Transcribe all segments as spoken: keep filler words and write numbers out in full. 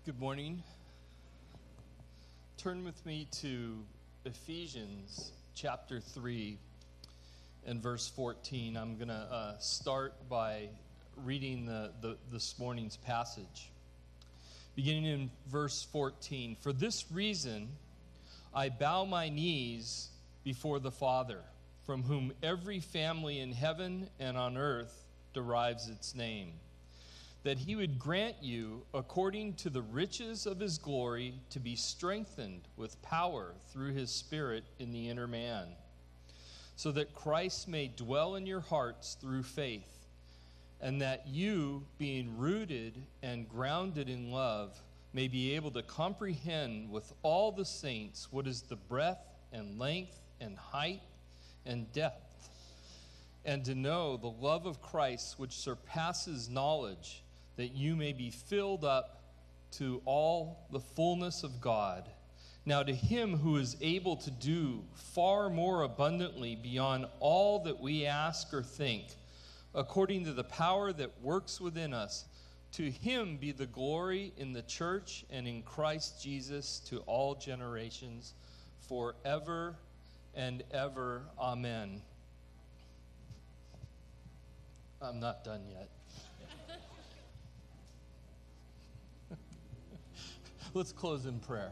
Good morning. Turn with me to Ephesians chapter three and verse fourteen. I'm going to uh, start by reading the, the this morning's passage. Beginning in verse fourteen. For this reason I bow my knees before the Father, from whom every family in heaven and on earth derives its name, that he would grant you, according to the riches of his glory, to be strengthened with power through his Spirit in the inner man, so that Christ may dwell in your hearts through faith, and that you, being rooted and grounded in love, may be able to comprehend with all the saints what is the breadth and length and height and depth, and to know the love of Christ which surpasses knowledge, that you may be filled up to all the fullness of God. Now to him who is able to do far more abundantly beyond all that we ask or think, according to the power that works within us, to him be the glory in the church and in Christ Jesus to all generations, forever and ever. Amen. I'm not done yet. Let's close in prayer.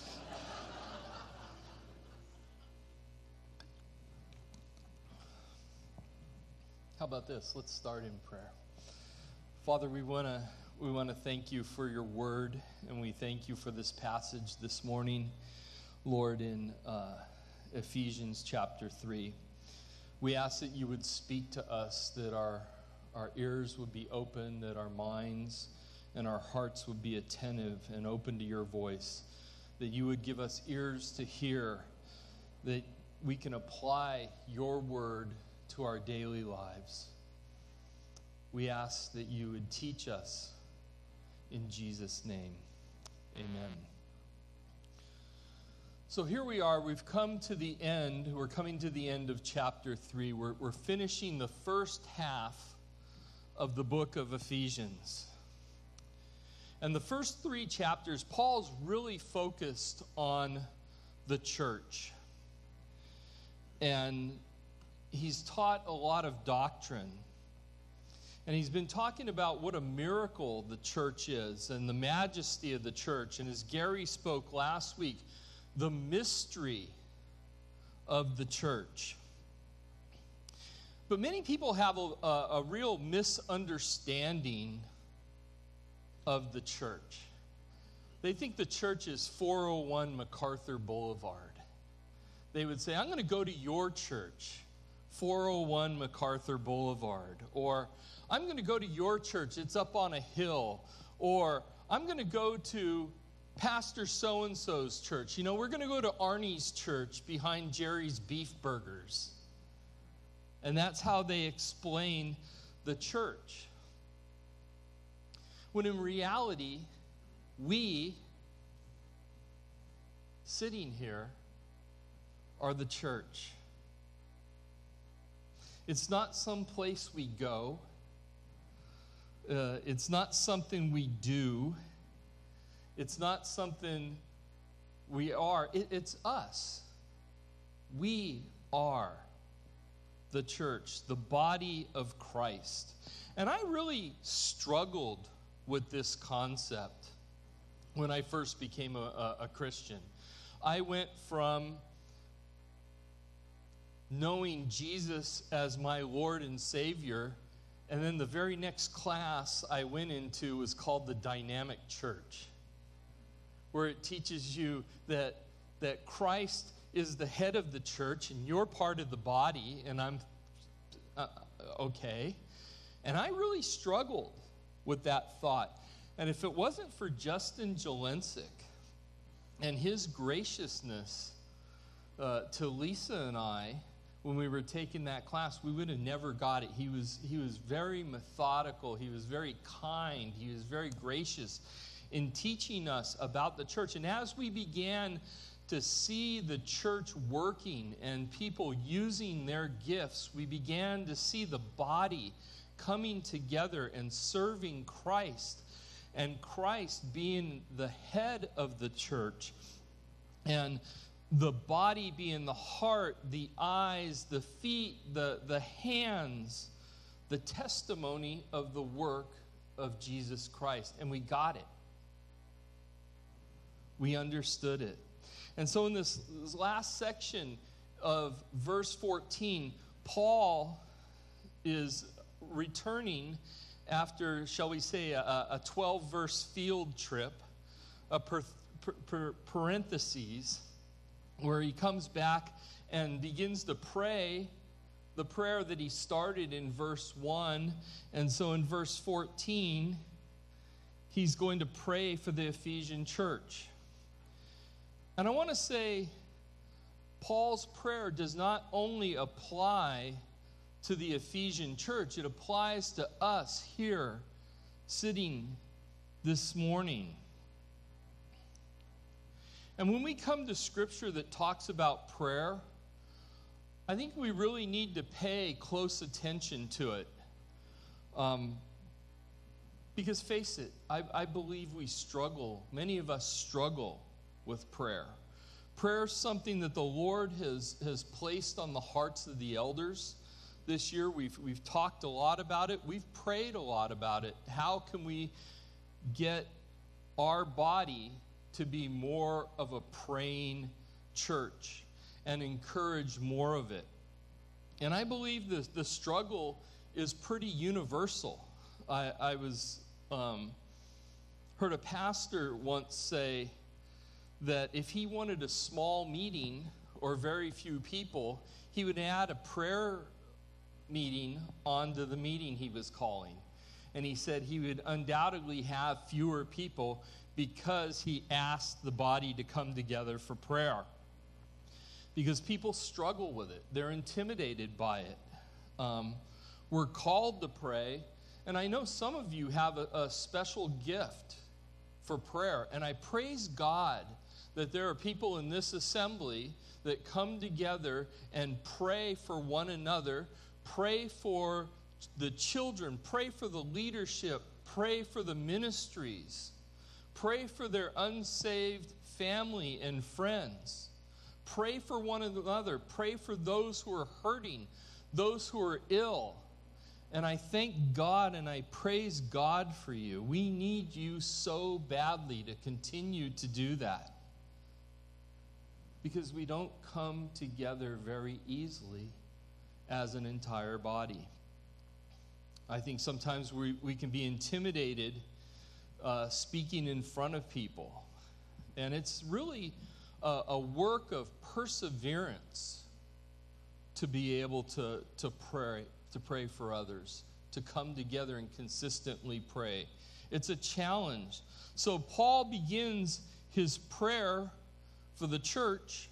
How about this? Let's start in prayer. Father, we want to we want to thank you for your word, and we thank you for this passage this morning, Lord, in uh, Ephesians chapter three. We ask that you would speak to us, that our our ears would be open, that our minds and our hearts would be attentive and open to your voice, that you would give us ears to hear, that we can apply your word to our daily lives. We ask that you would teach us in Jesus' name. Amen. So here we are. We've come to the end. We're coming to the end of chapter three. We're, we're finishing the first half of the book of Ephesians. And the first three chapters, Paul's really focused on the church. And he's taught a lot of doctrine. And he's been talking about what a miracle the church is and the majesty of the church. And as Gary spoke last week, the mystery of the church. But many people have a, a, a real misunderstanding of the church. They think the church is four oh one MacArthur Boulevard. They would say, I'm going to go to your church, four oh one MacArthur Boulevard. Or, I'm going to go to your church, it's up on a hill. Or, I'm going to go to Pastor so-and-so's church. You know, we're going to go to Arnie's church behind Jerry's Beef Burgers. And that's how they explain the church. When in reality, we, sitting here, are the church. It's not some place we go. Uh, it's not something we do. It's not something we are. It, it's us. We are the church, the body of Christ. And I really struggled with this concept when I first became a, a, a Christian. I went from knowing Jesus as my Lord and Savior, and then the very next class I went into was called the Dynamic Church, where it teaches you that, that Christ is the head of the church and you're part of the body, and I'm uh, okay. And I really struggled with that thought. And if it wasn't for Justin Jelensik and his graciousness uh, to Lisa and I when we were taking that class, we would have never got it. He was he was very methodical. He was very kind. He was very gracious in teaching us about the church. And as we began to see the church working and people using their gifts, we began to see the body coming together and serving Christ. and Christ being the head of the church, and the body being the heart, the eyes, the feet, the, the hands, the testimony of the work of Jesus Christ. And we got it. We understood it. And so in this, this last section of verse fourteen, Paul is returning after, shall we say, a twelve-verse field trip, a per, per, per parentheses, where he comes back and begins to pray the prayer that he started in verse one. And so in verse fourteen, he's going to pray for the Ephesian church. And I want to say, Paul's prayer does not only apply to the Ephesian church, it applies to us here sitting this morning. And when we come to scripture that talks about prayer, I think we really need to pay close attention to it. Um, because face it, I, I believe we struggle, many of us struggle with prayer. Prayer is something that the Lord has, has placed on the hearts of the elders. This year we've, we've talked a lot about it. We've prayed a lot about it. How can we get our body to be more of a praying church and encourage more of it? And I believe the, the struggle is pretty universal. I, I was um, heard a pastor once say that if he wanted a small meeting or very few people, he would add a prayer meeting onto the meeting he was calling. And he said he would undoubtedly have fewer people because he asked the body to come together for prayer. Because people struggle with it. They're intimidated by it. Um, we're called to pray. And I know some of you have a, a special gift for prayer. And I praise God that there are people in this assembly that come together and pray for one another, pray for the children, pray for the leadership, pray for the ministries, pray for their unsaved family and friends, pray for one another, pray for those who are hurting, those who are ill. And I thank God and I praise God for you. We need you so badly to continue to do that, because we don't come together very easily as an entire body. I think sometimes we, we can be intimidated uh, speaking in front of people. And it's really a, a work of perseverance to be able to, to pray, to pray for others, to come together and consistently pray. It's a challenge. So Paul begins his prayer for the church,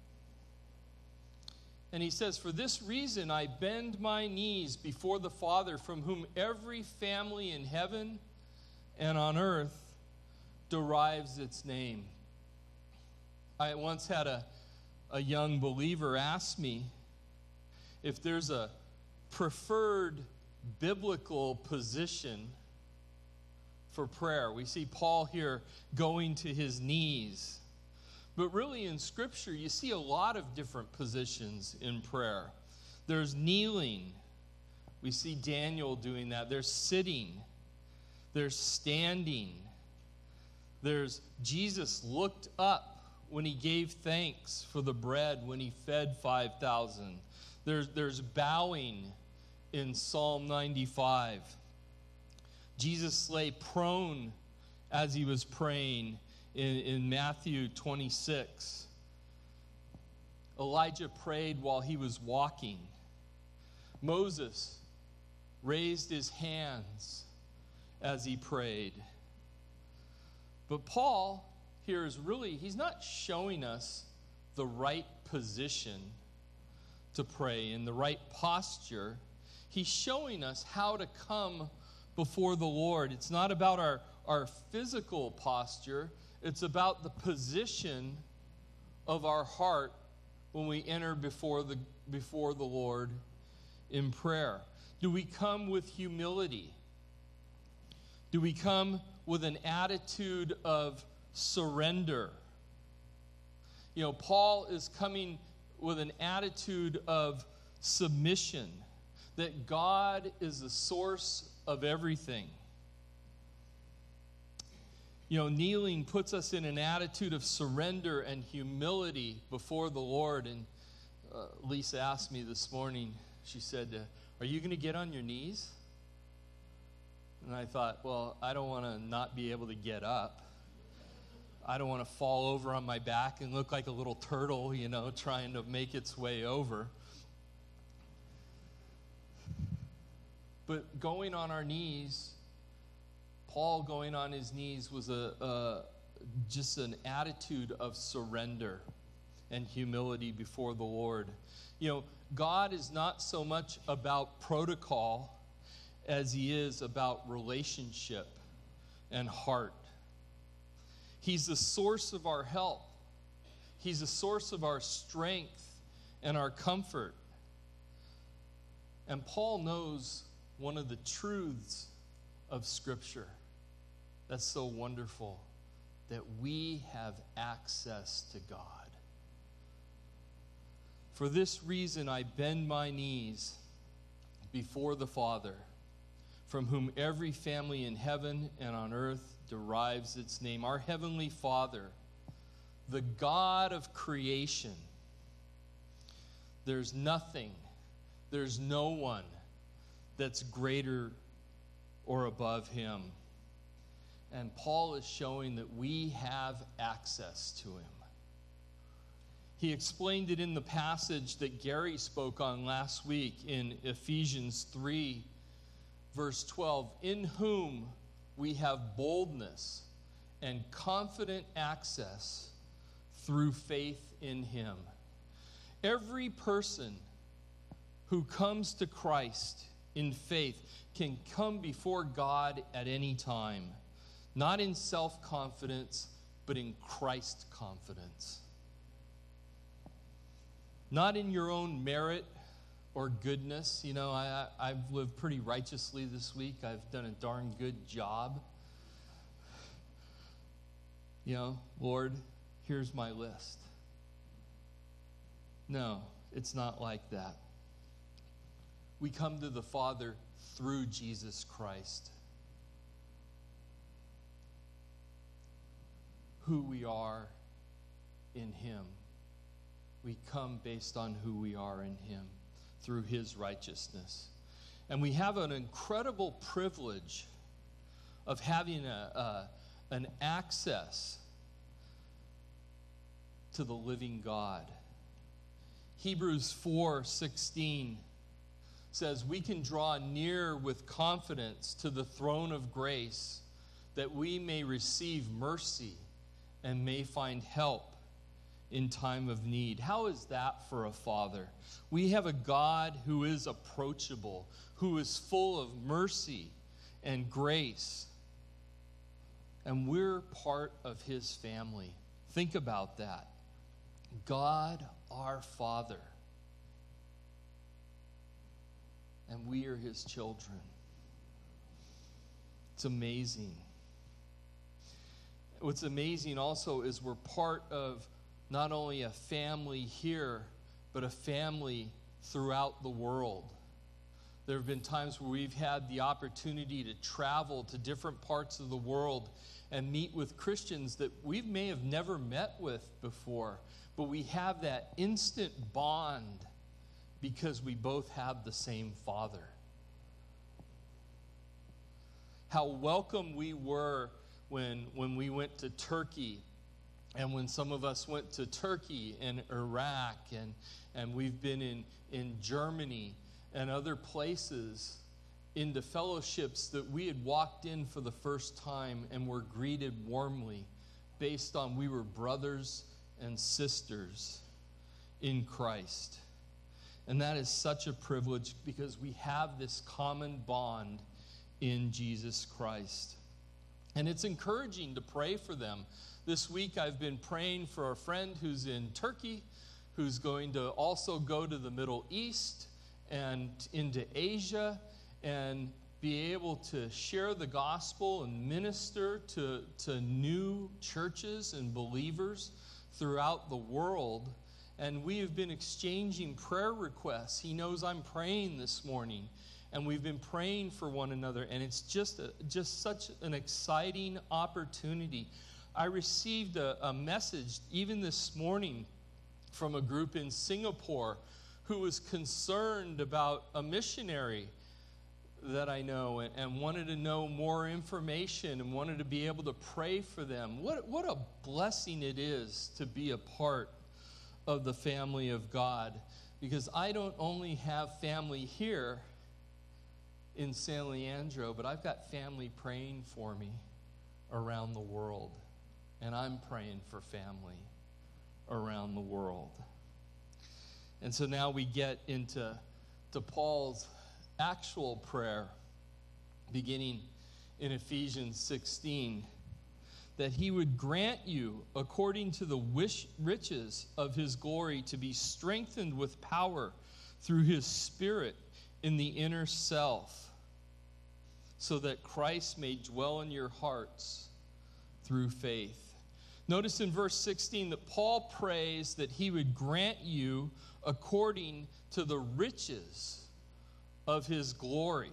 and he says, "For this reason I bend my knees before the Father, from whom every family in heaven and on earth derives its name." I once had a, a young believer ask me if there's a preferred biblical position for prayer. We see Paul here going to his knees. But really in Scripture, you see a lot of different positions in prayer. There's kneeling. We see Daniel doing that. There's sitting. There's standing. There's Jesus looked up when he gave thanks for the bread when he fed five thousand. There's, there's bowing in Psalm ninety-five. Jesus lay prone as he was praying in, in Matthew twenty-six. Elijah prayed while he was walking. Moses raised his hands as he prayed. But Paul here is really, he's not showing us the right position to pray in the right posture. He's showing us how to come before the Lord. It's not about our, our physical posture. It's about the position of our heart when we enter before the, before the Lord in prayer. Do we come with humility? Do we come with an attitude of surrender. You know, Paul is coming with an attitude of submission, that God is the source of everything. You know, kneeling puts us in an attitude of surrender and humility before the Lord. And uh, Lisa asked me this morning, she said, uh, are you going to get on your knees? And I thought, well, I don't want to not be able to get up. I don't want to fall over on my back and look like a little turtle, you know, trying to make its way over. But going on our knees, Paul going on his knees was a, a just an attitude of surrender and humility before the Lord. You know, God is not so much about protocol as he is about relationship and heart. He's the source of our help. He's the source of our strength and our comfort. And Paul knows one of the truths of Scripture that's so wonderful, that we have access to God. For this reason I bend my knees before the Father, from whom every family in heaven and on earth derives its name. Our Heavenly Father, the God of creation. There's nothing, there's no one that's greater or above him. And Paul is showing that we have access to him. He explained it in the passage that Gary spoke on last week in Ephesians three, verse twelve, in whom we have boldness and confident access through faith in him. Every person who comes to Christ in faith can come before God at any time, not in self-confidence, but in Christ confidence. Not in your own merit or goodness. You know, I, I, I've lived pretty righteously this week. I've done a darn good job. You know, Lord, here's my list. No, it's not like that. We come to the Father through Jesus Christ. Who we are in him. We come based on who we are in him through his righteousness. And we have an incredible privilege of having a, a, an access to the living God. Hebrews four sixteen says we can draw near with confidence to the throne of grace that we may receive mercy and may find help in time of need. How is that for a father? We have a God who is approachable, who is full of mercy and grace. And we're part of his family. Think about that. God, our Father. And we are his children. It's amazing. What's amazing also is we're part of not only a family here, but a family throughout the world. There have been times where we've had the opportunity to travel to different parts of the world and meet with Christians that we may have never met with before, but we have that instant bond because we both have the same Father. How welcome we were when, when we went to Turkey, and when some of us went to Turkey and Iraq, and, and we've been in, in Germany and other places, into fellowships that we had walked in for the first time and were greeted warmly based on we were brothers and sisters in Christ. And that is such a privilege because we have this common bond in Jesus Christ. And it's encouraging to pray for them. This week I've been praying for a friend who's in Turkey, who's going to also go to the Middle East and into Asia. And be able to share the gospel and minister to, to new churches and believers throughout the world. And we have been exchanging prayer requests. He knows I'm praying this morning, and we've been praying for one another, and it's just a, just such an exciting opportunity. I received a, a message even this morning from a group in Singapore who was concerned about a missionary that I know, and, and wanted to know more information and wanted to be able to pray for them. What, what a blessing it is to be a part of the family of God, because I don't only have family here in San Leandro, but I've got family praying for me around the world, and I'm praying for family around the world. And so now we get into to Paul's actual prayer, beginning in Ephesians sixteen, that he would grant you, according to the wish, riches of his glory, to be strengthened with power through his Spirit in the inner self, so that Christ may dwell in your hearts through faith. Notice in verse sixteen that Paul prays that he would grant you according to the riches of his glory.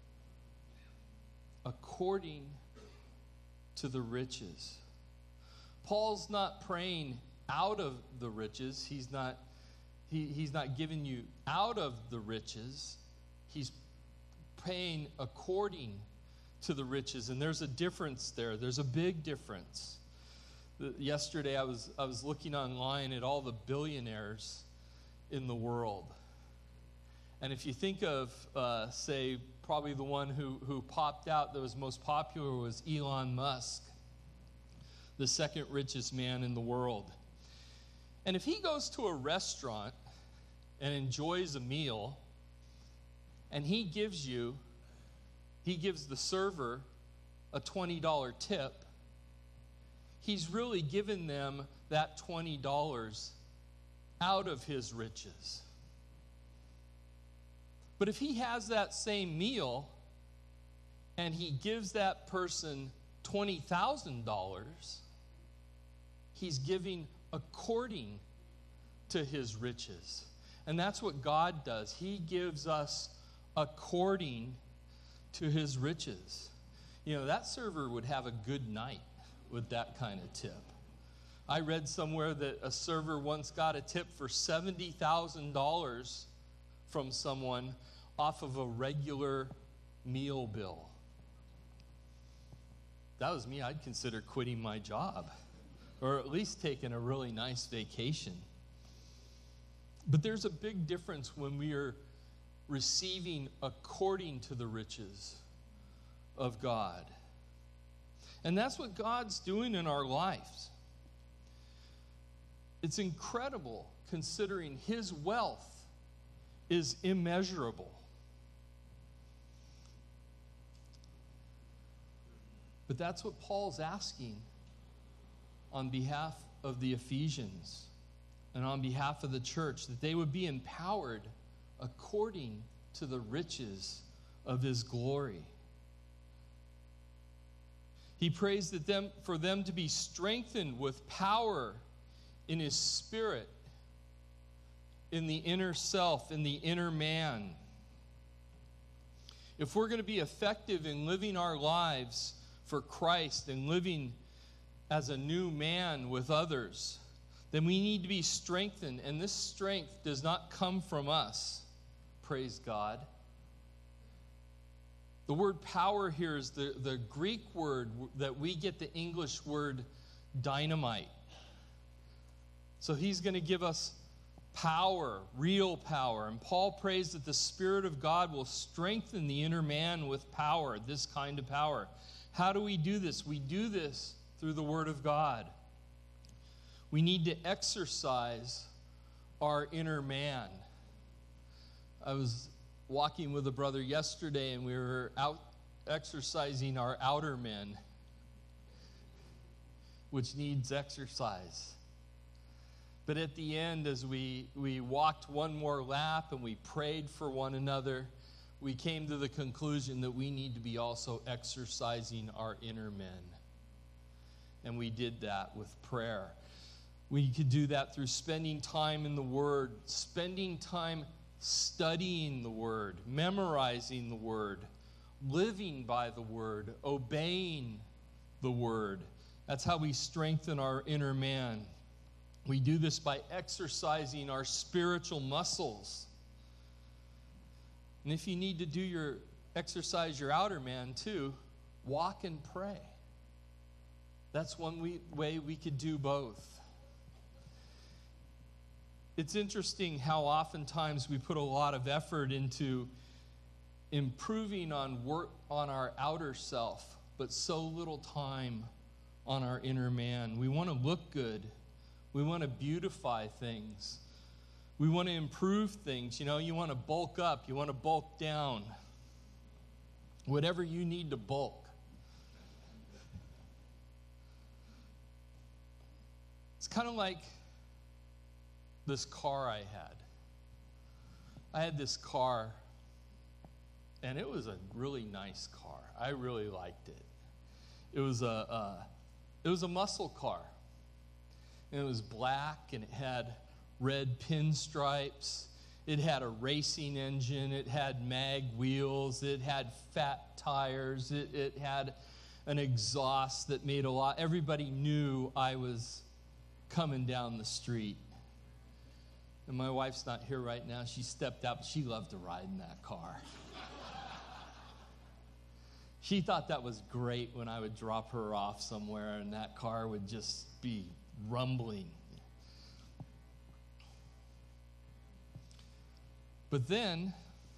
According to the riches. Paul's not praying out of the riches. He's not, he, he's not giving you out of the riches. He's praying according to the riches. And there's a difference there. There's a big difference. Yesterday I was I was looking online at all the billionaires in the world. And if you think of, uh, say, probably the one who, who popped out that was most popular was Elon Musk, the second richest man in the world. And if he goes to a restaurant and enjoys a meal, and he gives you, he gives the server a twenty dollars tip, he's really given them that twenty dollars out of his riches. But if he has that same meal and he gives that person twenty thousand dollars, he's giving according to his riches. And that's what God does. He gives us according to his riches. You know, that server would have a good night with that kind of tip. I read somewhere that a server once got a tip for seventy thousand dollars from someone off of a regular meal bill. That was me. I'd consider quitting my job, or at least taking a really nice vacation. But there's a big difference when we are receiving according to the riches of God. And that's what God's doing in our lives. It's incredible considering his wealth is immeasurable. But that's what Paul's asking on behalf of the Ephesians and on behalf of the church, that they would be empowered according to the riches of his glory. He prays that them, for them to be strengthened with power in his Spirit, in the inner self, in the inner man. If we're going to be effective in living our lives for Christ and living as a new man with others, then we need to be strengthened. And this strength does not come from us. Praise God. The word power here is the, the Greek word that we get the English word dynamite. So he's going to give us power, real power. And Paul prays that the Spirit of God will strengthen the inner man with power, this kind of power. How do we do this? We do this through the Word of God. We need to exercise our inner man. I was walking with a brother yesterday, and we were out exercising our outer men, which needs exercise. But at the end, as we, we walked one more lap and we prayed for one another, we came to the conclusion that we need to be also exercising our inner men. And we did that with prayer. We could do that through spending time in the Word, spending time studying the Word, memorizing the Word, living by the Word, obeying the Word. That's how we strengthen our inner man. We do this by exercising our spiritual muscles. And if you need to do your exercise your outer man too, walk and pray. That's one we, way we could do both. It's interesting how oftentimes we put a lot of effort into improving on work on our outer self, but so little time on our inner man. We want to look good. We want to beautify things. We want to improve things. You know, you want to bulk up. You want to bulk down. Whatever you need to bulk. It's kind of like this car I had. I had this car, and it was a really nice car. I really liked it. It was a, a it was a muscle car, and it was black, and it had red pinstripes. It had a racing engine. It had mag wheels. It had fat tires. It, it had an exhaust that made a lot. Everybody knew I was coming down the street. And my wife's not here right now. She stepped out, but she loved to ride in that car. She thought that was great when I would drop her off somewhere and that car would just be rumbling. But then,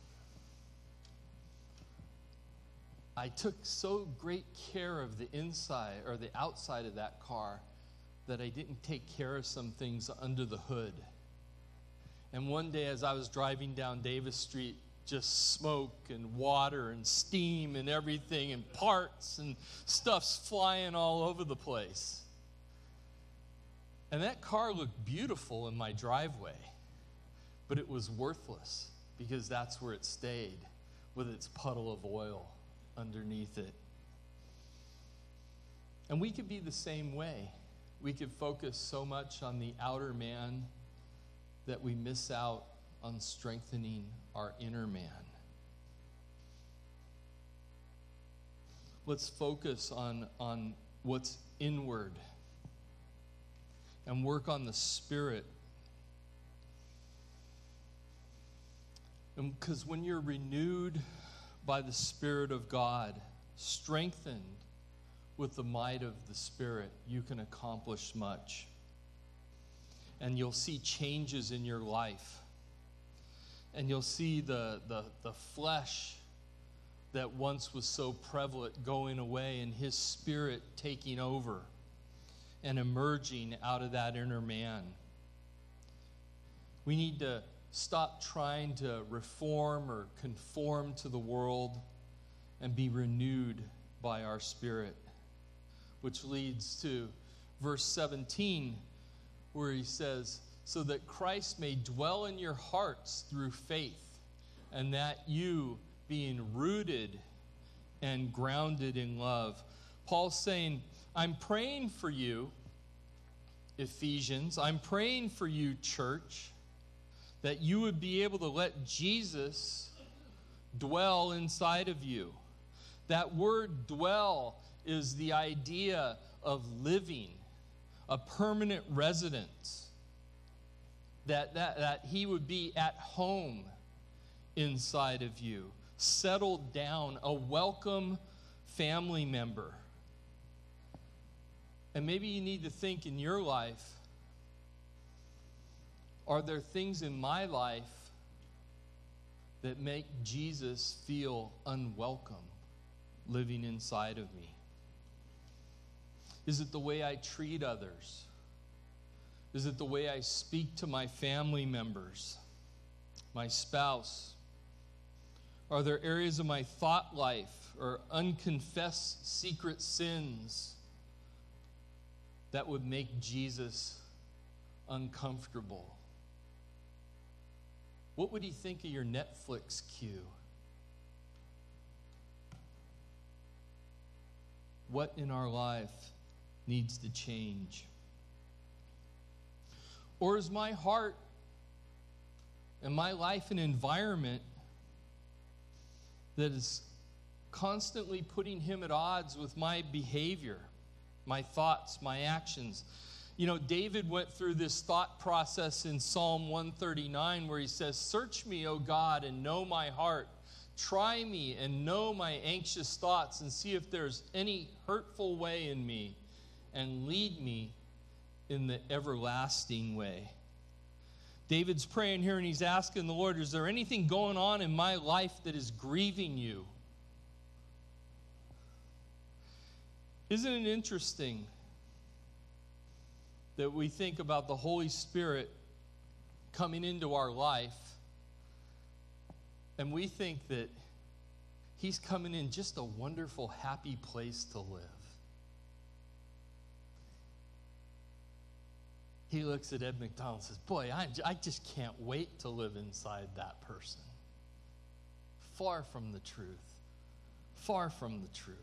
I took so great care of the inside or the outside of that car that I didn't take care of some things under the hood. And one day as I was driving down Davis Street, just smoke and water and steam and everything and parts and stuff's flying all over the place. And that car looked beautiful in my driveway, but it was worthless because that's where it stayed with its puddle of oil underneath it. And we could be the same way. We could focus so much on the outer man that we miss out on strengthening our inner man. Let's focus on, on what's inward and work on the spirit. Because when you're renewed by the Spirit of God, strengthened with the might of the Spirit, you can accomplish much. And you'll see changes in your life. And you'll see the, the, the flesh that once was so prevalent going away and His Spirit taking over and emerging out of that inner man. We need to stop trying to reform or conform to the world and be renewed by our spirit. Which leads to verse seventeen, where he says, so that Christ may dwell in your hearts through faith, and that you, being rooted and grounded in love. Paul's saying, I'm praying for you, Ephesians. I'm praying for you, church, that you would be able to let Jesus dwell inside of you. That word dwell is the idea of living, a permanent residence. That, that, that he would be at home inside of you, settled down, a welcome family member. And maybe you need to think in your life, are there things in my life that make Jesus feel unwelcome living inside of me? Is it the way I treat others? Is it the way I speak to my family members, my spouse? Are there areas of my thought life or unconfessed secret sins that would make Jesus uncomfortable? What would he think of your Netflix queue? what in our life needs to change? Or is my heart and my life an environment that is constantly putting him at odds with my behavior, my thoughts, my actions? You know, David went through this thought process in Psalm one thirty-nine where he says, "Search me, O God, and know my heart. Try me and know my anxious thoughts, and see if there's any hurtful way in me, and lead me in the everlasting way." David's praying here, and he's asking the Lord, is there anything going on in my life that is grieving you? Isn't it interesting that we think about the Holy Spirit coming into our life, and we think that he's coming in just a wonderful, happy place to live? He looks at Ed McDonald and says, boy, I, I just can't wait to live inside that person. Far from the truth. Far from the truth.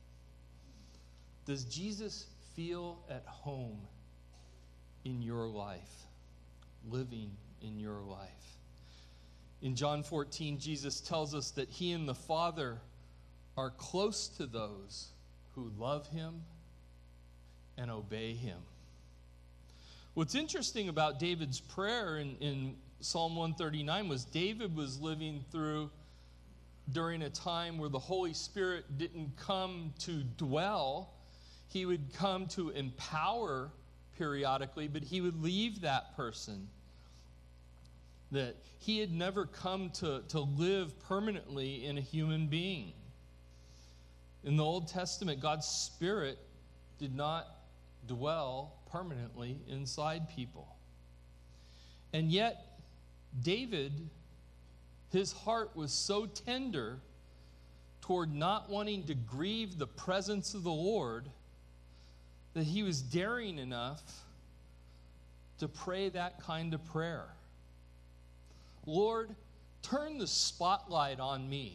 Does Jesus feel at home in your life, living in your life? In John fourteen, Jesus tells us that he and the Father are close to those who love him and obey him. What's interesting about David's prayer in, in Psalm one thirty-nine was David was living through during a time where the Holy Spirit didn't come to dwell. He would come to empower periodically, but he would leave that person. That he had never come to, to live permanently in a human being. In the Old Testament, God's Spirit did not dwell permanently inside people. And yet, David, his heart was so tender toward not wanting to grieve the presence of the Lord that he was daring enough to pray that kind of prayer. Lord, turn the spotlight on me.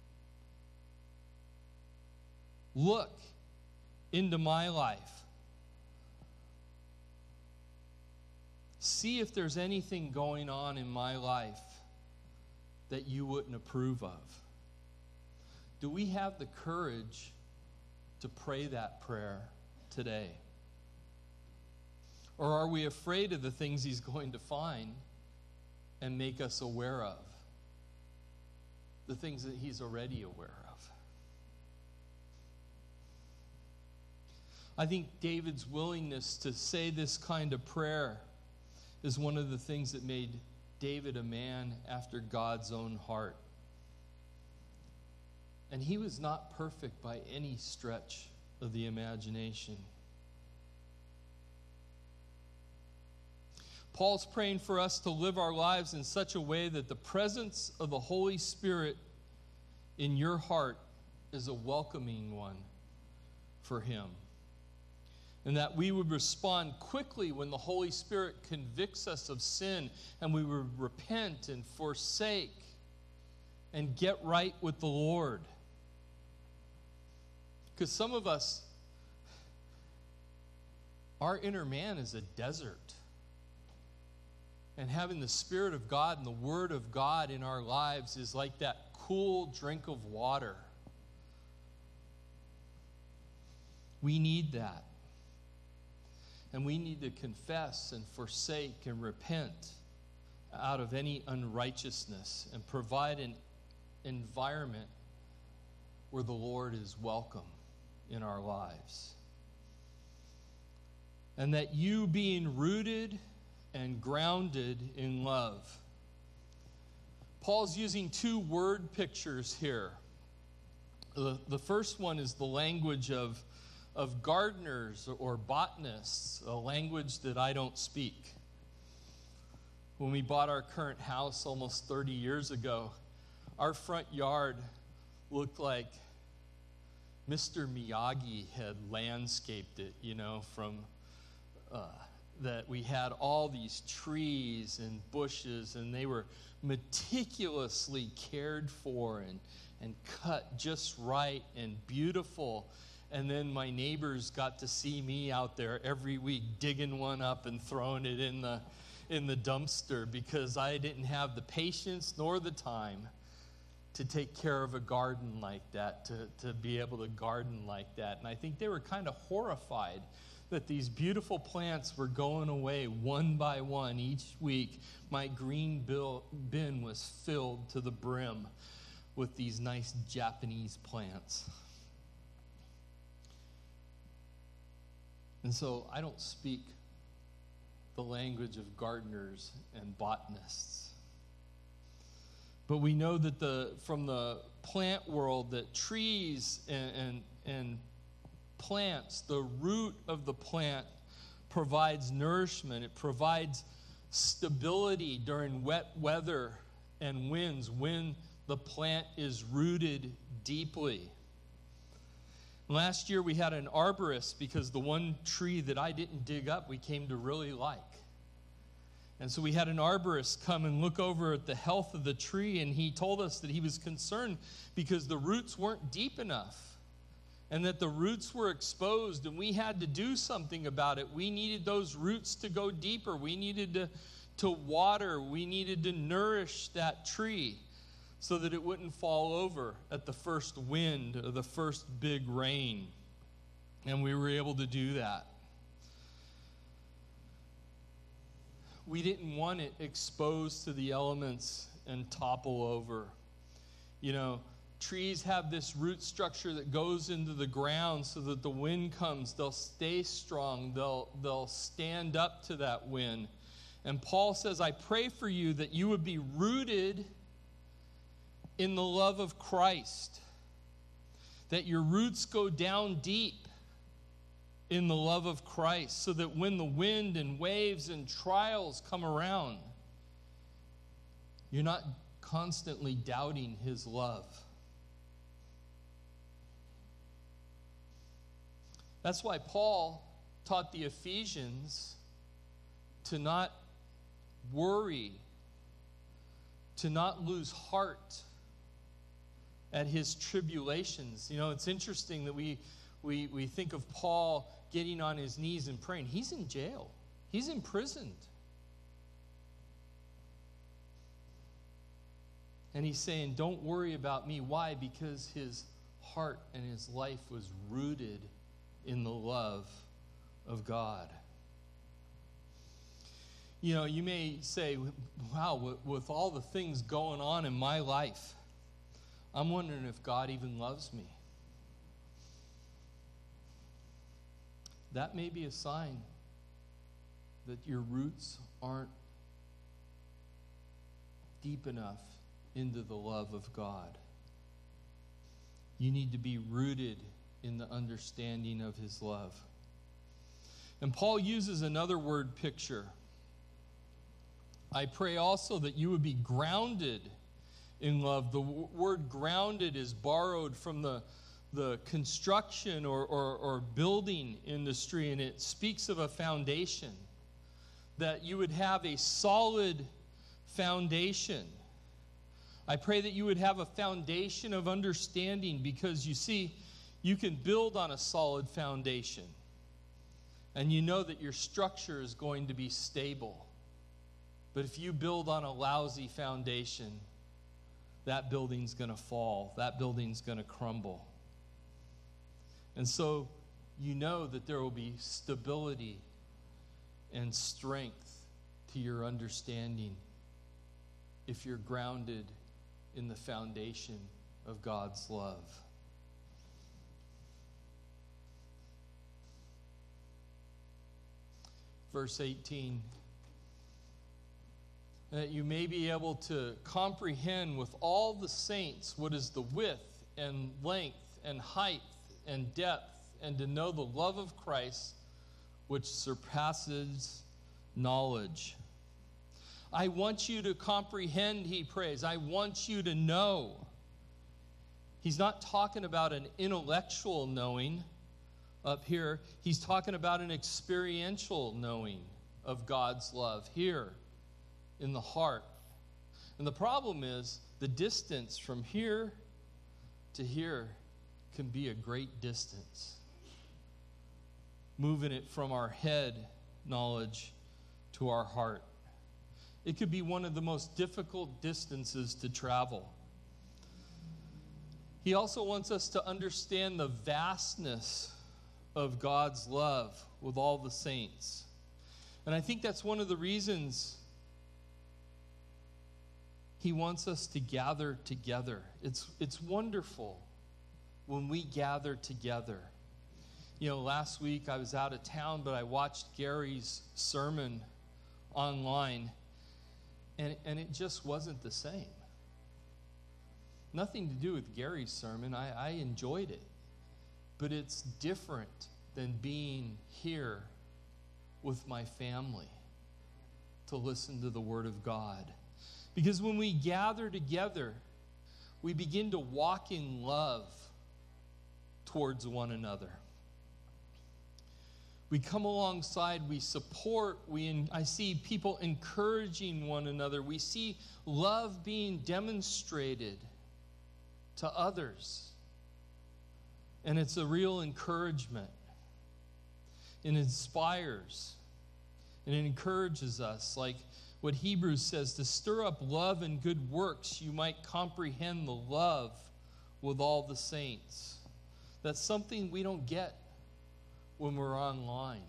Look into my life. See if there's anything going on in my life that you wouldn't approve of. Do we have the courage to pray that prayer today? Or are we afraid of the things he's going to find and make us aware of? The things that he's already aware of. I think David's willingness to say this kind of prayer is one of the things that made David a man after God's own heart. And he was not perfect by any stretch of the imagination. Paul's praying for us to live our lives in such a way that the presence of the Holy Spirit in your heart is a welcoming one for him. And that we would respond quickly when the Holy Spirit convicts us of sin, and we would repent and forsake and get right with the Lord. Because some of us, our inner man is a desert. And having the Spirit of God and the Word of God in our lives is like that cool drink of water. We need that. And we need to confess and forsake and repent out of any unrighteousness and provide an environment where the Lord is welcome in our lives. And that you being rooted and grounded in love. Paul's using two word pictures here. The, the first one is the language of of gardeners or botanists, a language that I don't speak. When we bought our current house almost thirty years ago, our front yard looked like Mister Miyagi had landscaped it, you know, from uh, that we had all these trees and bushes, and they were meticulously cared for and, and cut just right and beautiful. And then my neighbors got to see me out there every week digging one up and throwing it in the in the dumpster because I didn't have the patience nor the time to take care of a garden like that, to, to be able to garden like that. And I think they were kind of horrified that these beautiful plants were going away one by one each week. My green bill, bin was filled to the brim with these nice Japanese plants. And so I don't speak the language of gardeners and botanists. But we know that the from the plant world that trees and, and, and plants, the root of the plant provides nourishment. It provides stability during wet weather and winds when the plant is rooted deeply. Last year we had an arborist because the one tree that I didn't dig up we came to really like. And so we had an arborist come and look over at the health of the tree, and he told us that he was concerned because the roots weren't deep enough and that the roots were exposed, and we had to do something about it. We needed those roots to go deeper. We needed to, to water. We needed to nourish that tree so that it wouldn't fall over at the first wind or the first big rain. And we were able to do that. We didn't want it exposed to the elements and topple over. You know, trees have this root structure that goes into the ground so that the wind comes, they'll stay strong, they'll, they'll stand up to that wind. And Paul says, I pray for you that you would be rooted in the love of Christ, that your roots go down deep in the love of Christ, so that when the wind and waves and trials come around, you're not constantly doubting his love. That's why Paul taught the Ephesians to not worry, to not lose heart at his tribulations. You know, it's interesting that we we we think of Paul getting on his knees and praying. He's in jail. He's imprisoned. And he's saying, don't worry about me. Why? Because his heart and his life was rooted in the love of God. You know, you may say, wow, with, with all the things going on in my life, I'm wondering if God even loves me. That may be a sign that your roots aren't deep enough into the love of God. You need to be rooted in the understanding of his love. And Paul uses another word picture. I pray also that you would be grounded in love. The w- word grounded is borrowed from the, the construction or, or, or building industry, and it speaks of a foundation. That you would have a solid foundation. I pray that you would have a foundation of understanding, because you see, you can build on a solid foundation. And you know that your structure is going to be stable. But if you build on a lousy foundation, that building's going to fall. That building's going to crumble. And so you know that there will be stability and strength to your understanding if you're grounded in the foundation of God's love. Verse eighteen, that you may be able to comprehend with all the saints what is the width and length and height and depth, and to know the love of Christ which surpasses knowledge. I want you to comprehend, he prays. I want you to know. He's not talking about an intellectual knowing up here. He's talking about an experiential knowing of God's love here in the heart. And the problem is the distance from here to here can be a great distance. moving it from our head knowledge to our heart. It could be one of the most difficult distances to travel. He also wants us to understand the vastness of God's love with all the saints. And I think that's one of the reasons he wants us to gather together. It's, it's wonderful when we gather together. You know, last week I was out of town, but I watched Gary's sermon online, and, and it just wasn't the same. Nothing to do with Gary's sermon. I, I enjoyed it. But it's different than being here with my family to listen to the Word of God. Because when we gather together, we begin to walk in love towards one another. We come alongside, we support, we in, I see people encouraging one another. We see love being demonstrated to others. And it's a real encouragement. It inspires and it encourages us, like what Hebrews says, to stir up love and good works, you might comprehend the love with all the saints. That's something we don't get when we're online.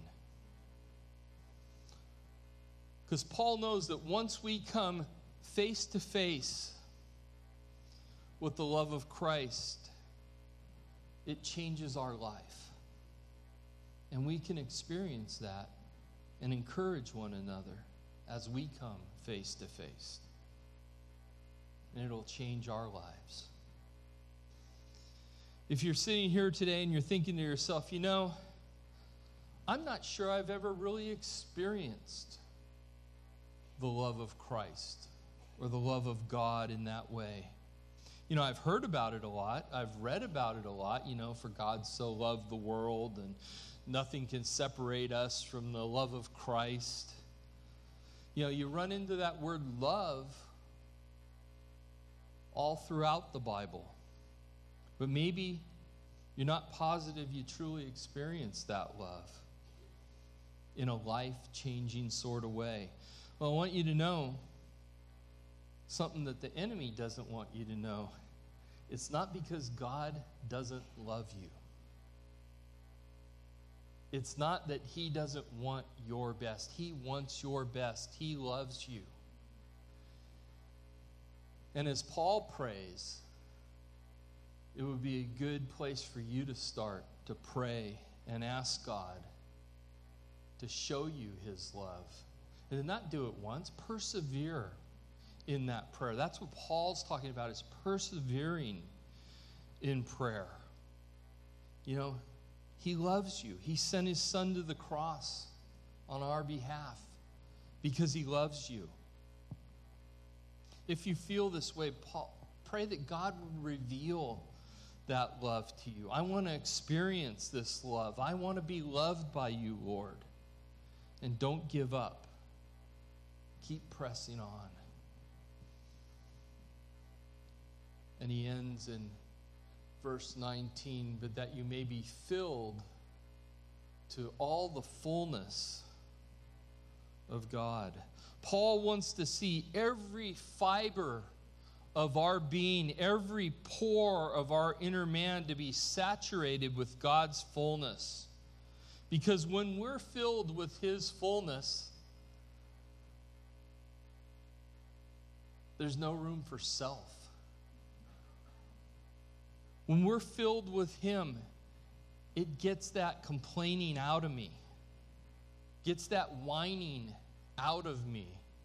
Because Paul knows that once we come face to face with the love of Christ, it changes our life. And we can experience that and encourage one another as we come face to face. And it'll change our lives. If you're sitting here today and you're thinking to yourself, you know, I'm not sure I've ever really experienced the love of Christ or the love of God in that way. You know, I've heard about it a lot. I've read about it a lot, you know, for God so loved the world and nothing can separate us from the love of Christ. You know, you run into that word love all throughout the Bible. But maybe you're not positive you truly experienced that love in a life-changing sort of way. Well, I want you to know something that the enemy doesn't want you to know. It's not because God doesn't love you. It's not that he doesn't want your best. He wants your best. He loves you. And as Paul prays, it would be a good place for you to start to pray and ask God to show you his love. And to not do it once, persevere in that prayer. That's what Paul's talking about, is persevering in prayer. You know, he loves you. He sent his son to the cross on our behalf because he loves you. If you feel this way, Paul, pray that God would reveal that love to you. I want to experience this love. I want to be loved by you, Lord. And don't give up. Keep pressing on. And he ends in verse nineteen, but that you may be filled to all the fullness of God. Paul wants to see every fiber of our being, every pore of our inner man to be saturated with God's fullness. Because when we're filled with his fullness, there's no room for self. When we're filled with him, it gets that complaining out of me, gets that whining out of me,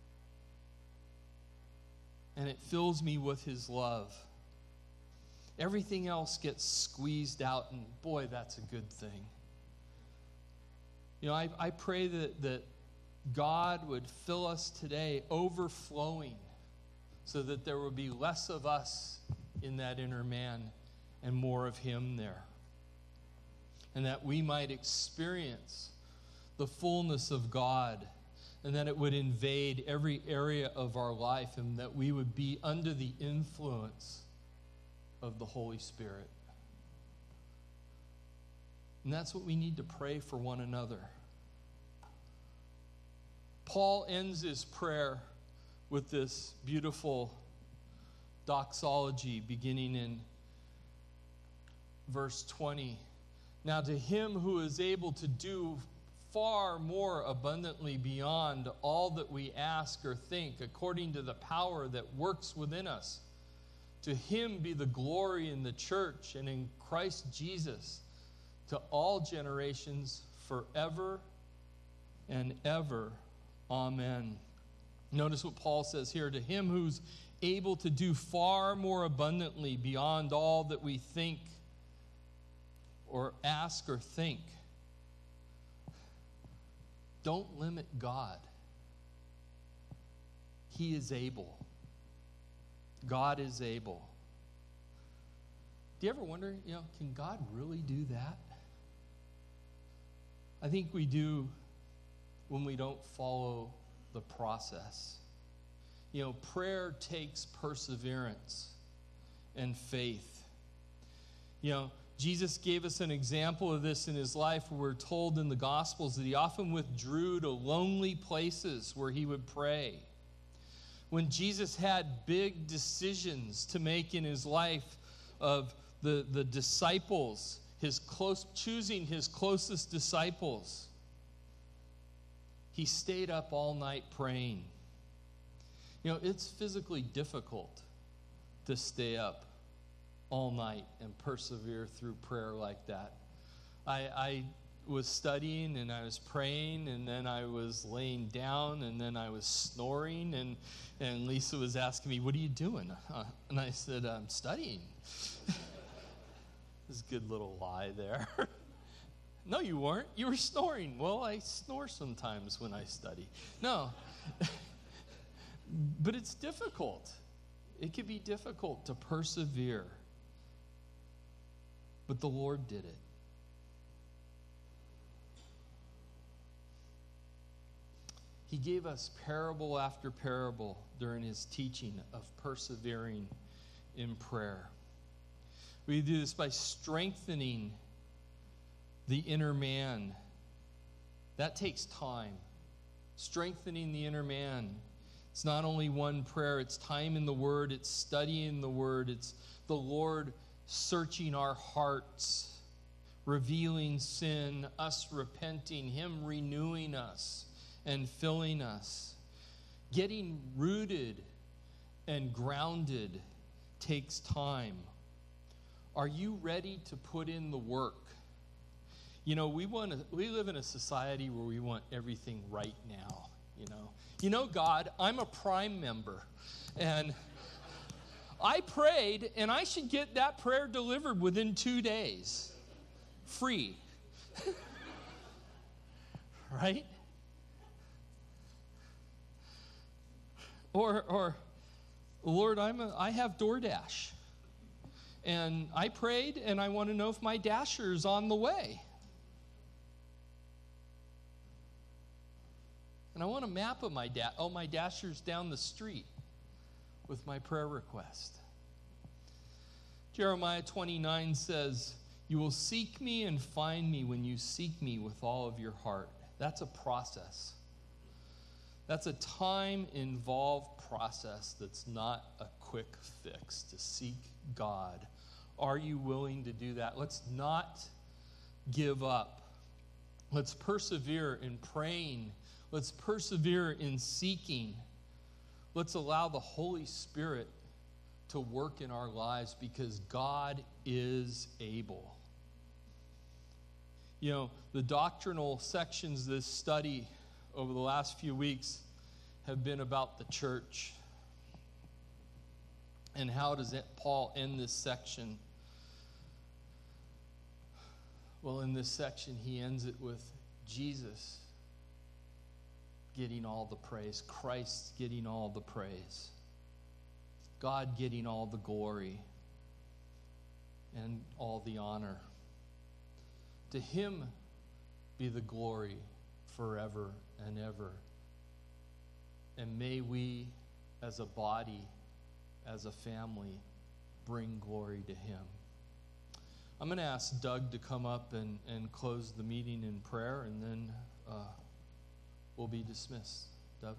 and it fills me with his love. Everything else gets squeezed out, and boy, that's a good thing. You know, I, I pray that, that God would fill us today overflowing so that there would be less of us in that inner man and more of him there. And that we might experience the fullness of God, and that it would invade every area of our life, and that we would be under the influence of the Holy Spirit. And that's what we need to pray for one another. Paul ends his prayer with this beautiful doxology beginning in verse twenty. Now to him who is able to do far more abundantly beyond all that we ask or think, according to the power that works within us, to him be the glory in the church and in Christ Jesus to all generations forever and ever. Amen. Notice what Paul says here. To him who's able to do far more abundantly beyond all that we think or ask or think. Don't limit God. He is able. God is able. Do you ever wonder, you know, can God really do that? I think we do when we don't follow the process. You know, prayer takes perseverance and faith. You know, Jesus gave us an example of this in his life where we're told in the Gospels that he often withdrew to lonely places where he would pray. When Jesus had big decisions to make in his life of the, the disciples, his close, choosing his closest disciples, he stayed up all night praying. You know, it's physically difficult to stay up all night and persevere through prayer like that. I, I was studying and I was praying and then I was laying down and then I was snoring and, and Lisa was asking me, what are you doing? Uh, and I said, I'm studying. This good little lie there. No, you weren't. You were snoring. Well, I snore sometimes when I study. No. But it's difficult. It can be difficult to persevere. But the Lord did it. He gave us parable after parable during his teaching of persevering in prayer. We do this by strengthening the inner man. That takes time. Strengthening the inner man. It's not only one prayer, it's time in the Word, it's studying the Word, it's the Lord searching our hearts, revealing sin, us repenting, him renewing us and filling us. Getting rooted and grounded takes time. Are you ready to put in the work? You know, we want to, we live in a society where we want everything right now, you know. You know, God, I'm a Prime member, and I prayed, and I should get that prayer delivered within two days. Free. Right? Or, or Lord, I'm a, I have DoorDash, and I prayed, and I want to know if my Dasher is on the way. And I want a map of my da- oh, my Dasher's down the street with my prayer request. Jeremiah twenty-nine says, you will seek me and find me when you seek me with all of your heart. That's a process. That's a time-involved process that's not a quick fix to seek God. Are you willing to do that? Let's not give up. Let's persevere in praying. Let's persevere in seeking. Let's allow the Holy Spirit to work in our lives because God is able. You know, the doctrinal sections of this study over the last few weeks have been about the church. And how does it, Paul end this section? Well, in this section, he ends it with Jesus getting all the praise, Christ getting all the praise, God getting all the glory and all the honor. To him be the glory forever and ever. And may we, as a body, as a family, bring glory to him. I'm going to ask Doug to come up and, and close the meeting in prayer, and then uh, we'll be dismissed. Doug?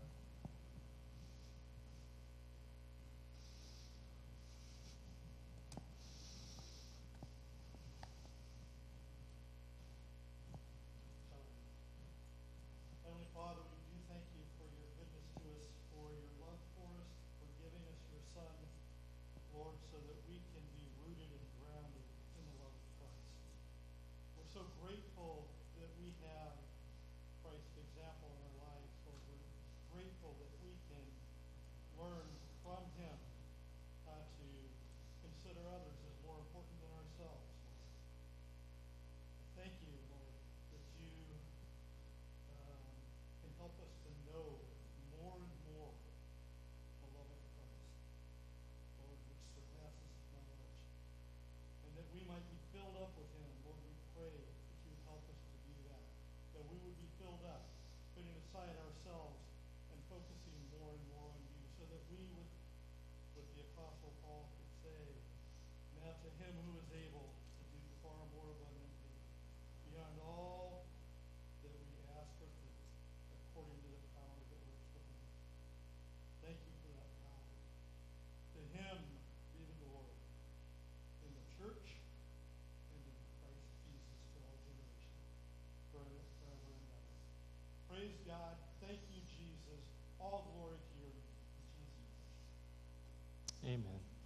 Heavenly Father, we do thank you for your goodness to us, for your love for us, for giving us your Son, Lord, so that we can be rooted and grounded in the love of Christ. We're so grateful that we have Christ's example in our lives, Lord. We're grateful that we can learn from him how to consider others as more important than ourselves, Lord. Thank you, Lord, that you um, can help us to know more and more the love of Christ, Lord, which surpasses knowledge. And that we might be filled up with him, Lord, we pray that you would help us to do that. That we would be filled up, putting aside ourselves and focusing more and more on you, so that we would, what the Apostle Paul could say, now to him who is able to do far more abundantly, beyond all that we ask or think, according to the power that works within us. Thank you for that power. To him be the glory in the church and in Christ Jesus to all generations, forever, forever and ever. Praise God. Thank you, Jesus. All glory to your name. In Jesus' name. Amen.